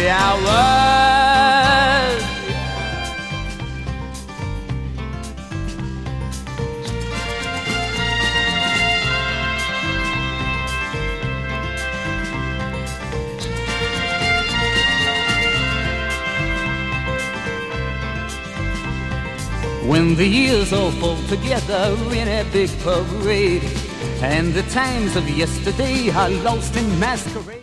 the hours. When the years all fall together in a big parade, and the times of yesterday are lost in masquerade.